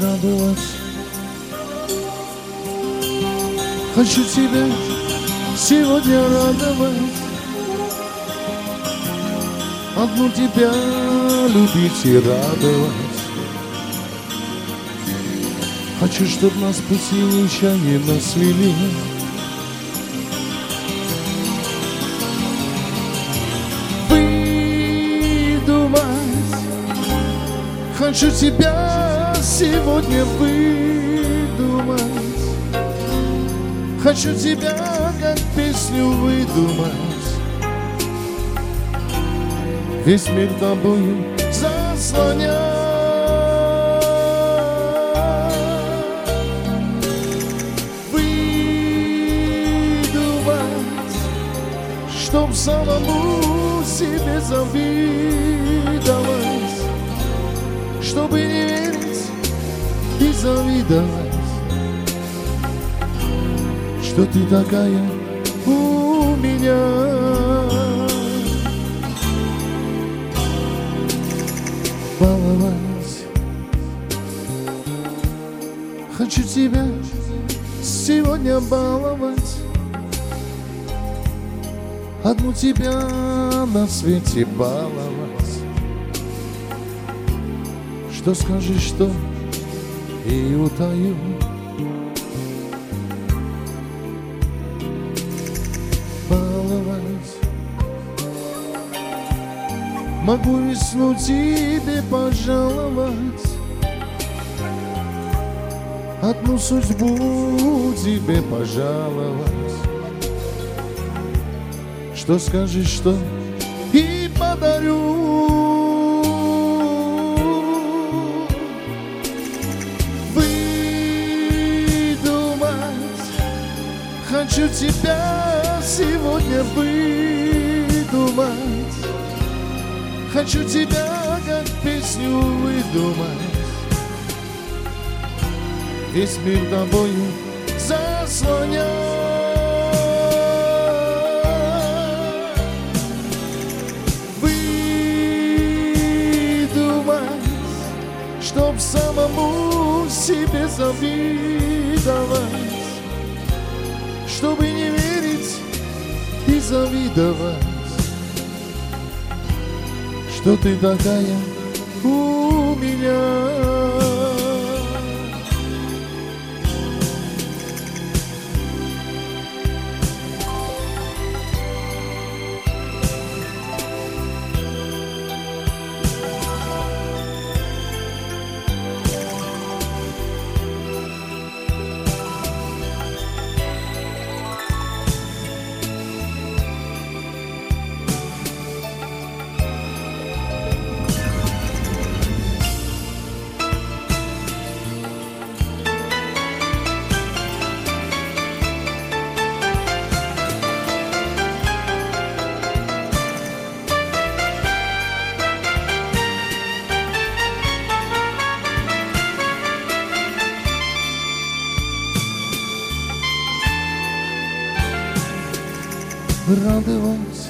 радовать. Хочу тебя сегодня радовать, одну тебя любить и радовать. Хочу, чтоб нас пути нечаянно свели. Выдумать. Хочу тебя сегодня выдумать. Хочу тебя как песню выдумать. Весь мир тобою заслонять. Выдумать, чтоб самому себе завидовать, чтобы не верить и завидовать, что ты такая у меня. Баловать. Хочу тебя сегодня баловать, одну тебя на свете баловать. Что скажешь, что и утаю. Баловать. Могу весну тебе пожаловать, одну судьбу тебе пожаловать. Что скажешь, что и подарю. Выдумать. Хочу тебя сегодня выдумать. Хочу тебя как песню выдумать. Весь мир тобою заслонять. Выдумать, чтоб самому себе завидовать, чтобы не верить и завидовать, что ты такая у меня. Радовать.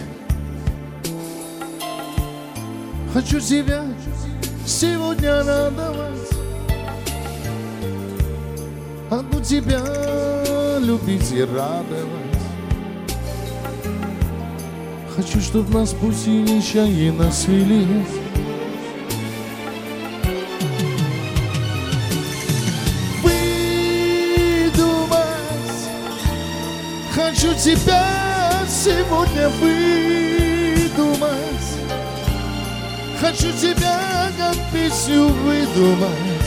Хочу тебя сегодня радовать, одну тебя любить и радовать. Хочу, чтоб нас пути нечаянно свели. Выдумать. Хочу тебя сегодня выдумать. Хочу тебя как песню выдумать.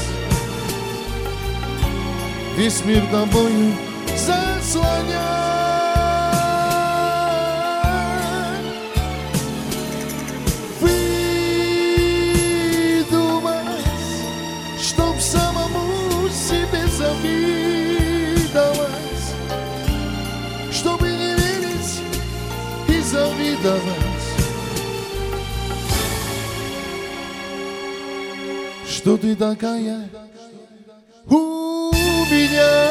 Весь мир тобою заслонять. Выдумать, чтоб самому себе завидовать, чтобы не верить и завидовать, что ты такая у меня.